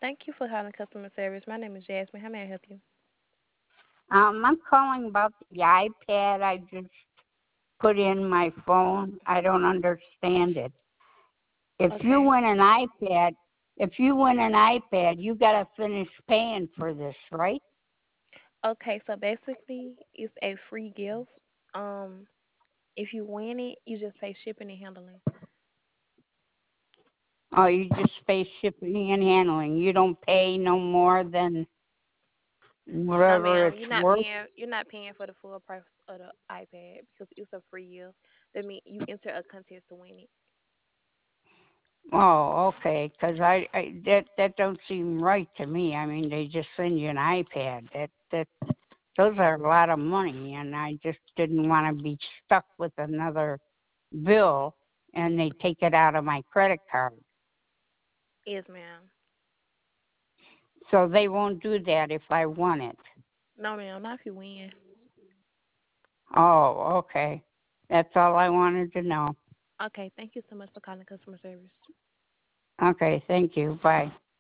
Thank you for calling customer service. My name is Jasmine. How may I help you? I'm calling about the iPad I just put in my phone. I don't understand it. If you Okay. win an iPad, if you win an iPad, you gotta finish paying for this, right? Okay, so basically it's a free gift. Um, if you win it, you just pay shipping and handling. Oh, you just pay shipping and handling. You don't pay no more than No, whatever ma'am, it's worth. you're not paying for the full price of the iPad because it's a free gift. That means you enter a contest to win it. Oh, okay. Because that don't seem right to me. I mean, they just send you an iPad. That those are a lot of money, and I just didn't want to be stuck with another bill, and they take it out of my credit card. Yes, ma'am. So they won't do that if I want it. No, ma'am, not if you win. Oh, okay. That's all I wanted to know. Okay, thank you so much for calling customer service. Okay, thank you. Bye.